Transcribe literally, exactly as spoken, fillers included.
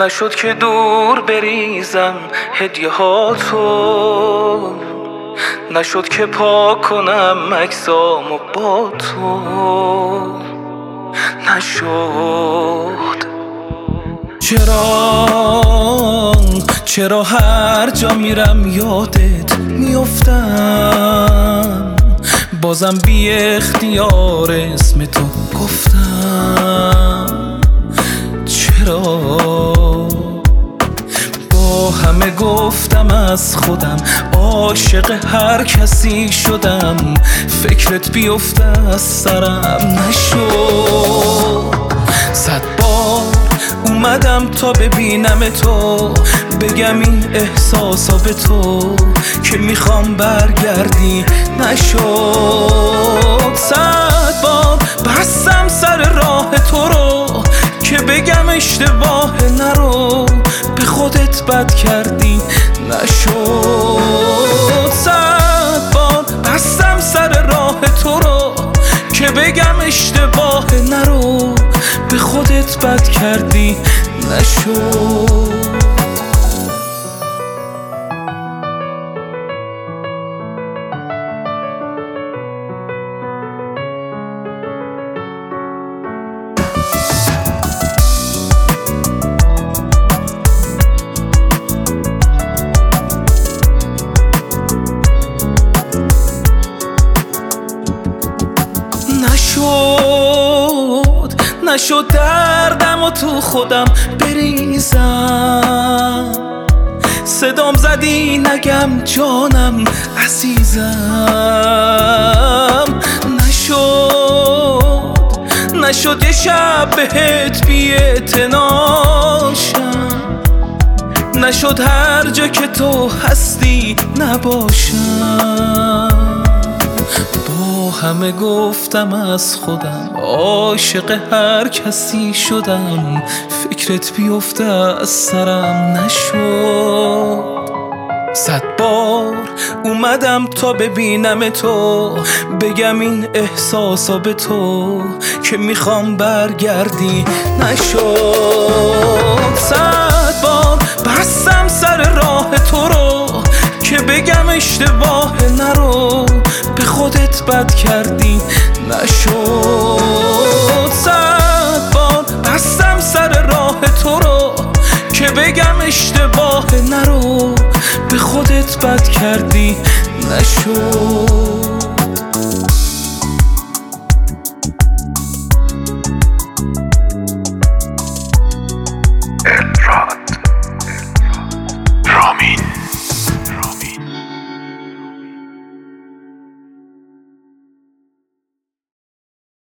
نشد که دور بریزم هدیه ها تو، نشد که پاک کنم عکسامو با تو، نشد. چرا چرا هر جا میرم یادت میافتم، بازم بی اختیار اسم تو گفتم. چرا با همه گفتم از خودم عاشق هر کسی شدم، فکرت بیفته از سرم نشد. صد بار اومدم تا ببینم تو، بگم این احساسا به تو که میخوام برگردی، نشد. صد بار بستم سر راه تو رو که بگم اشتباه نرو، به خودت بد کردی، نشد. صد بار بستم سر راه تو رو که بگم اشتباه نرو، به خودت بد کردی، نشد. نشد نشد دردم و تو خودم بریزم، صدام زدی نگم جانم عزیزم. نشد نشد یه شب بهت بی‌اعتنا شم، نشد هر جا که تو هستی نباشم. همه گفتم از خودم عاشق هر کسی شدم، فکرت بیفته از سرم نشد. صد بار اومدم تا ببینم تو، بگم این احساسا به تو که میخوام برگردی، نشد. صد بار بستم سر راه تو رو که بگم اشتباه نرو، به خودت بد کردی، نشد. صد بار بستم سر راه تو رو که بگم اشتباه نرو، به خودت بد کردی، نشد.